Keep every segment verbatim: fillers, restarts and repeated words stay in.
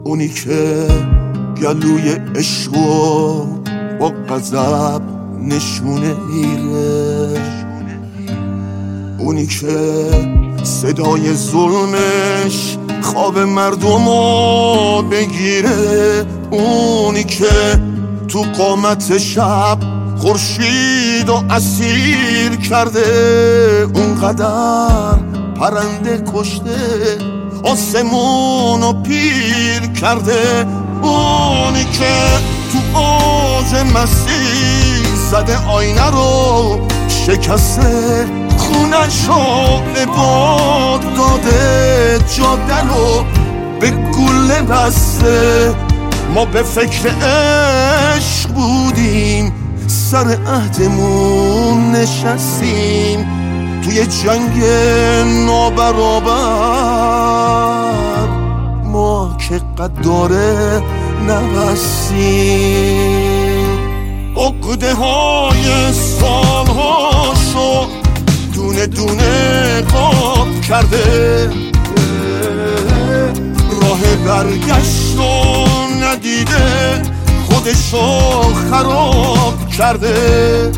اونی که گلوی عشقو با غضب نشونه میره، اونی که صدای ظلمش خواب مردمو بگیره، اونی که تو قامت شب خورشید و اسیر کرده، اونقدر پرنده کشته آسمونو پیر کرده، اونی که تو اوج مسیح زده آینه رو شکسته، خونشو به باد داده، جاده رو به گله بسته. ما به فکر عشق بودیم، سر عهدمون نشستیم، توی جنگ نابرابر ما که قداره نبستیم. عقده های سالهاشو دونه دونه قاب کرده، راه برگشت و ندیده خودشو خراب کرده.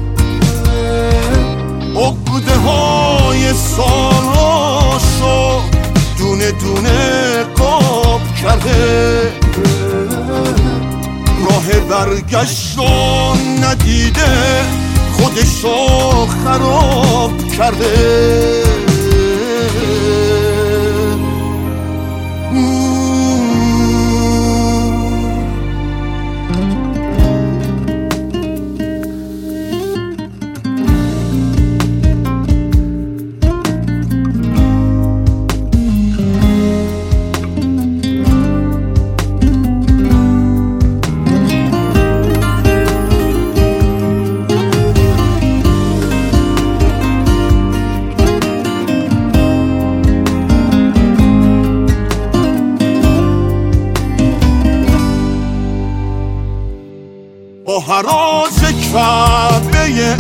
عقده های سالهاشو دونه دونه قاب کرده، راه برگشت و ندیده خودشو خراب کرده. با هراج کعبه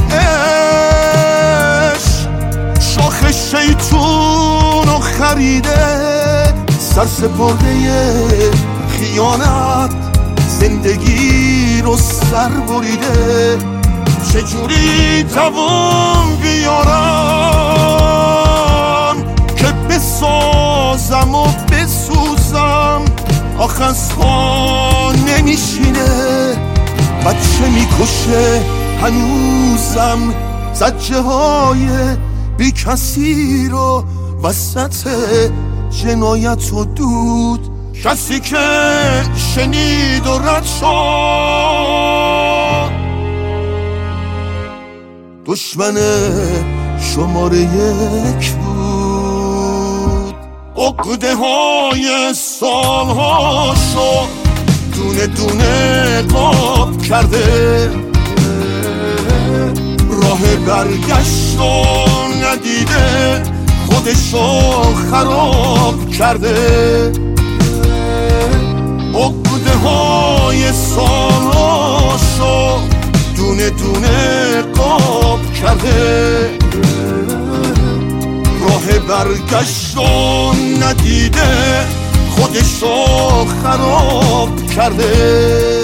عشق شاخ شیطون رو خریده، سرسپرده خیانت زندگی رو سر بریده. چجوری دوام بیارم که بسازم و بسوزم، آخه از پا نمیشینه، بچه میکشه هنوزم، زجه های بی کسی رو وسط جنایت و دود، کسی که شنید و رد شد دشمن شماره یک بود. عقده های سالهاشو دونه دونه قاب کرده، راه برگشت و ندیده خودشو خراب کرده. عقده های سالهاشو دونه دونه قاب کرده، راه برگشت و ندیده خودشو خراب کرده.